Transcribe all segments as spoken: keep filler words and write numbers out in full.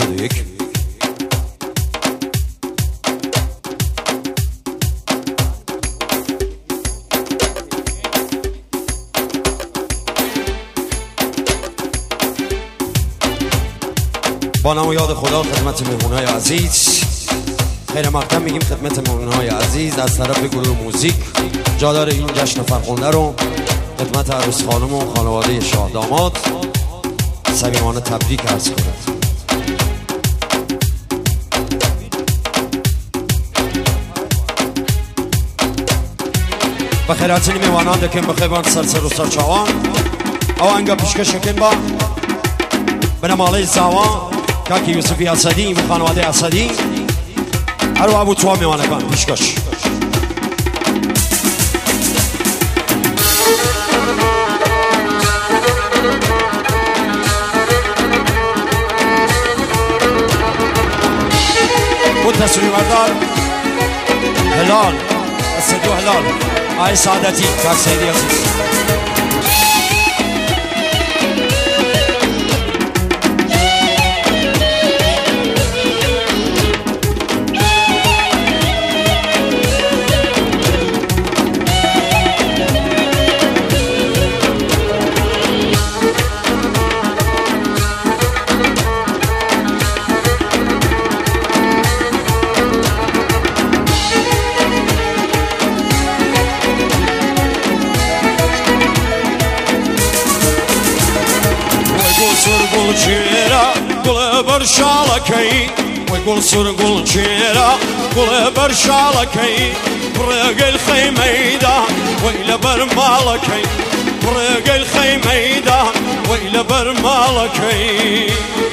هفتاد و یک. با نام و یاد خدا خدمت مهمونای عزیز خیر مقدم میگیم خدمت مهمونای عزیز از طرف گروه موزیک جادار این جشن فرخنده رو خدمت عروس خانم و خانواده شاه داماد صمیمانه تبریک عرض کنند. بخیر هاتونی میوانان دکن بخیبان سرسر و سرچاوان او انگا پیشکش کن با بنماله زوان کاکی یوسفی اسدی و خانواده اسدی هر و ابو تو میوانگان پیشکش بود تصویر بردار هلال اسدی و هلال آی سعادتی کاک سیدی عزیز برشالكي ويقول سرقل جيرا قول برشالكي برق الخيميدان ويلا برمالكي برق الخيميدان ويلا برمالكي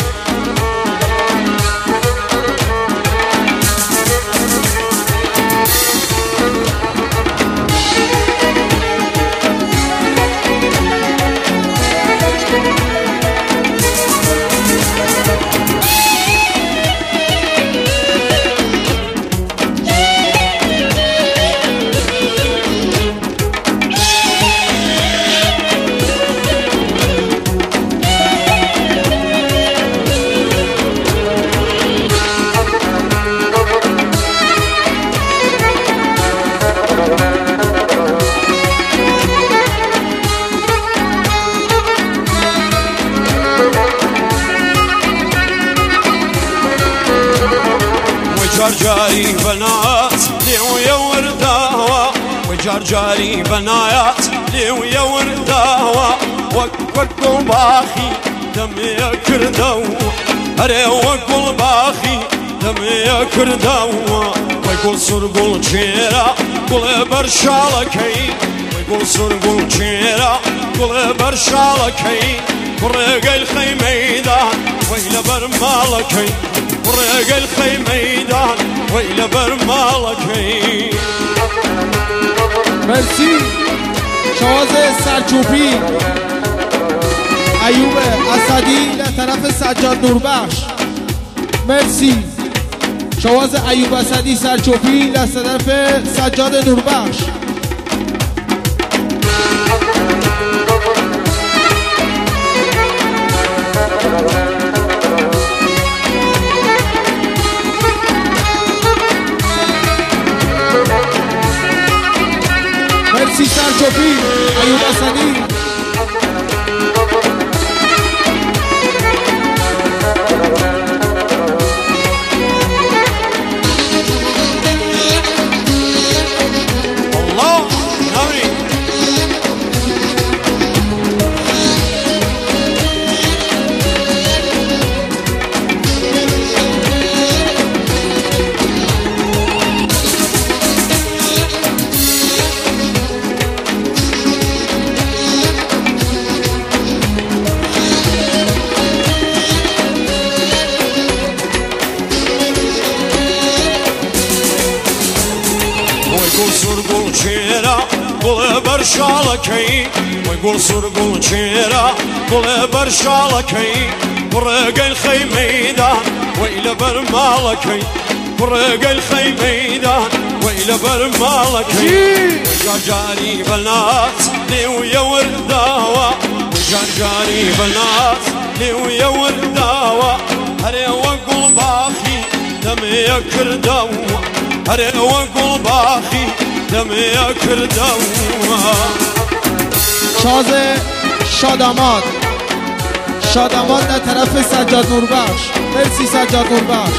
جارجاري بنات لي ورداوا وجارجاري بنات لي ورداوا وقل باخي دمي كردوا اري وقل باخي دمي كردوا ويقول سرقل جيرا قل برشالكي ويقول سرقل جيرا قل برشالكي برق الخيميدان ويلا برمالكي برق الخيميدان ويلا برمالكي. مرسی شواز سرچوبی ایوب اسدی لطرف سجاد نوربخش. مرسی شواز ایوب اسدی سرچوبی لطرف سجاد نوربخش. مرسی سرچوبی ایوب اسدی. سرقل جيرا قل برشالكي ويقول سرقل جيرا قل برشالكي برق الخيميدان ويلا برمالكي برق الخيميدان ويلا برمالكي جارجاري بنات لي ويورداوا جارجاري بنات لي ويورداوا هري وقو دمي كردو هري وقل باخي دمي كردو شاز شاداماد شاداماد در طرف سجاد نوربخش. مرسی سجاد نوربخش.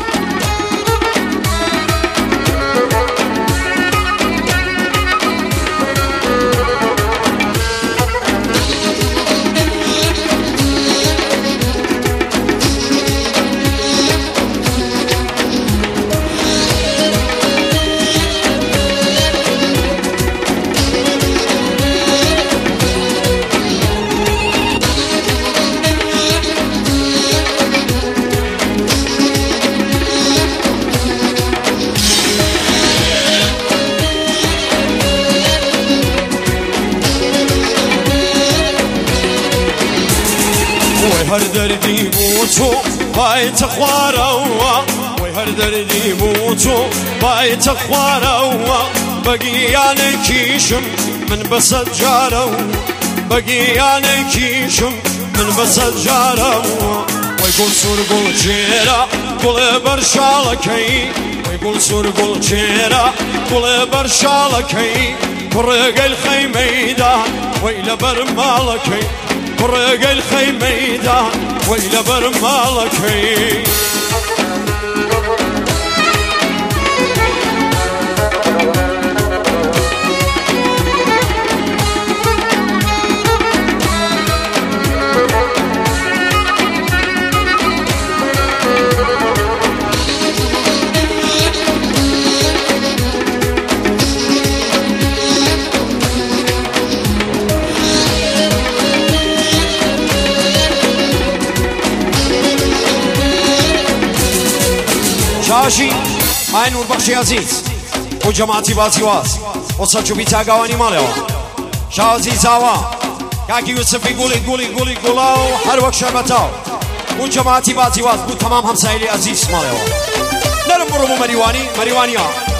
هر دردی بوتو بای تخوارو وی هر دردی بوتو بای تخوارو بقیان کیشم من بسد جارو بقیان کیشم من بسد جارو وی گل سور گل چیرا گل برشالکی وی گل سور گل چیرا گل برشالکی فرق الخیمیدان وی لبر مالکی فرق الخيميدان ويل برمالكي شاشی آی نوربخشی عزیز و جماعتی بازیواز و سچوبی تاگاوانی مالیوا شازی زاوا کاکی یوسفی گولی گولی گولی گولاو هر وقت شربتاو و جماعتی بازیواز بود تمام همسایلی عزیز مالیوا نرم برو مریوانی مریوانی ها